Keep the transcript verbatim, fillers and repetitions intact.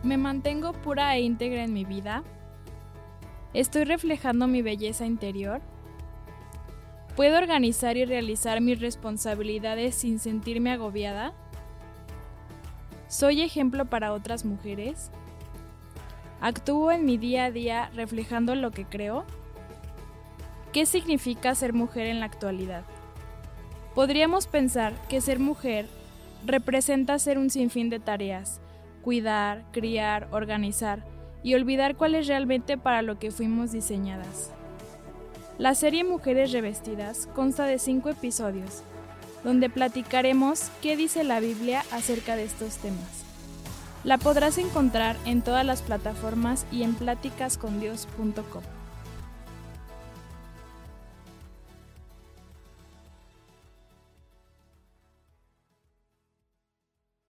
¿Me mantengo pura e íntegra en mi vida? ¿Estoy reflejando mi belleza interior? ¿Puedo organizar y realizar mis responsabilidades sin sentirme agobiada? ¿Soy ejemplo para otras mujeres? ¿Actúo en mi día a día reflejando lo que creo? ¿Qué significa ser mujer en la actualidad? Podríamos pensar que ser mujer representa hacer un sinfín de tareas, cuidar, criar, organizar y olvidar cuál es realmente para lo que fuimos diseñadas. La serie Mujeres Revestidas consta de cinco episodios, donde platicaremos qué dice la Biblia acerca de estos temas. La podrás encontrar en todas las plataformas y en pláticas con dios punto com.